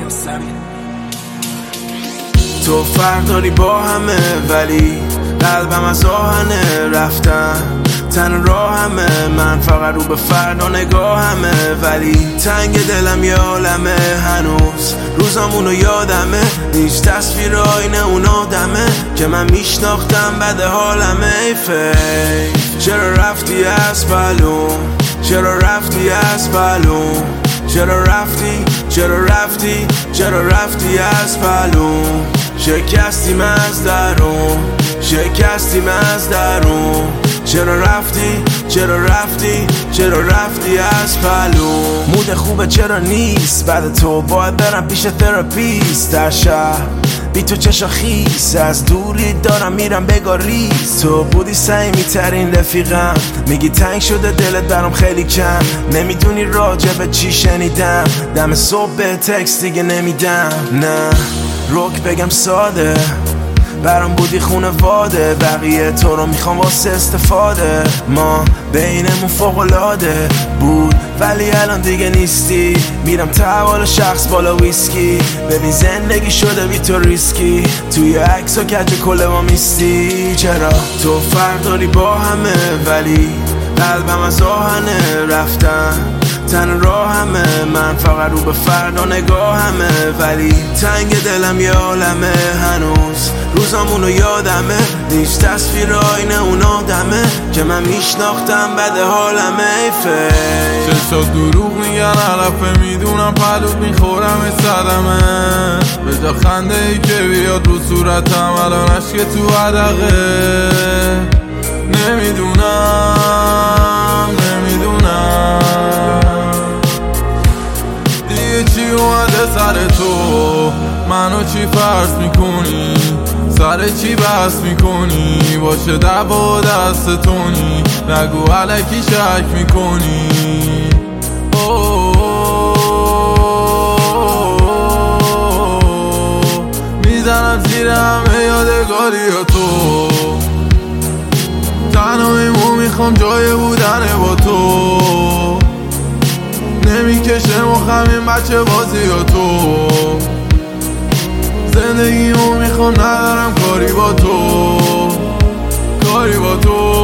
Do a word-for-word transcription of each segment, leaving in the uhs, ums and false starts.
تو فرق داری با همه ولی قلبم از آهنه رفتم تن راه همه من فقط رو به فردا نگاه همه ولی تنگ دلم یه عالمه هنوز روزامونو یادمه هیچ تصویر آینه اون آدمه که من میشناختم بعد حالمه ای فیک چرا رفتی از پلوم چرا رفتی از پلوم چرا رفتی چرا رفتی چرا رفتی از پلوم شکستیم از درون شکستیم از درون چرا رفتی چرا رفتی چرا رفتی از پلوم مود خوبه چرا نیست بعد تو باید برم پیش تراپیست در شهر بی تو چشا خیس از دوری دارم میرم بگاریز تو بودی صمیمی ترین رفیقم میگی تنگ شده دلت برام خیلی کم نمیدونی راجع به چی شنیدم دم صبح به تکست دیگه نمیدم نه روک بگم ساده برام بودی خونواده بقیه تو رو میخوام واسه استفاده ما بینمون فوق‌العاده بود ولی الان دیگه نیستی میرم تحوال شخص بالا ویسکی ببین زندگی شده بی تو ریسکی توی عکس و کج کل ما میستی چرا تو فرق داری با همه ولی قلبم از آهنه رفتم تن راه همه من فقط رو به فردا نگاه همه ولی تنگ دلم یه عالمه هنوز روزامونو یادمه هیچ تصویر آینه اون آدمه که من میشناختم بعد حالمه ای فیک چشا دروغ میگن علفه میدونم پلوت میخورم صدمه به جا خنده ای که بیاد رو صورتم الان عشق تو عدقه نمیدونم نمیدونم دیگه چی اومده سر تو منو چی فرض میکنی سر چی بحث میکنی باشه دعوا دست تونی نگو علکی شک میکنی میزنم زیر همه یادگاری تو تنها میمون میخوام جای بودن با تو نمیکشه مخم این بچه بازی با تو زندگیمو میخوام ندارم کاری با تو کاری با تو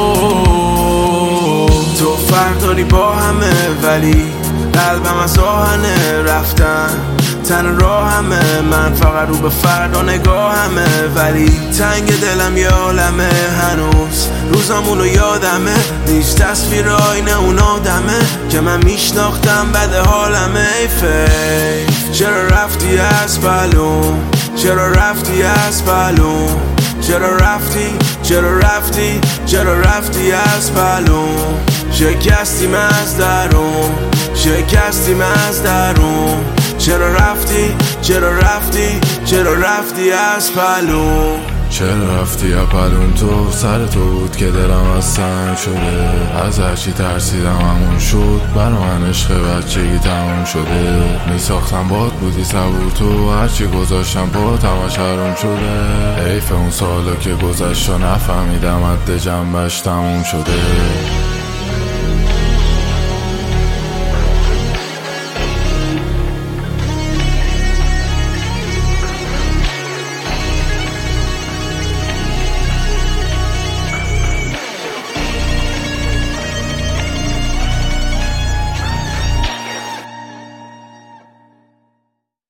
تو فرق داری با همه ولی قلبم از آهنه رفتم تن راه همه من فقط رو به فردا نگاه همه ولی تنگ دلم یه عالمه هنوز روزامونو یادمه هیچ تصویر آینه اون آدمه که من میشناختم بعد حالمه ای فیک چرا رفتی از پلوم چرا رفتی از پلوم چرا رفتی چرا رفتی چرا رفتی از پلوم شکستیم از درون شکستیم از درون چرا رفتی چرا رفتی چرا رفتی از پلوم چرا رفتی اپلون تو سر تو بود که دلم از سنگ شده از هرچی ترسیدم همون شد برا من عشق بچگی تموم شده میساختم باد بودی صبور تو هرچی گذاشتم باد همش حروم شده حیف اون سالا که گذشت و نفهمیدم حد جنبش تموم شده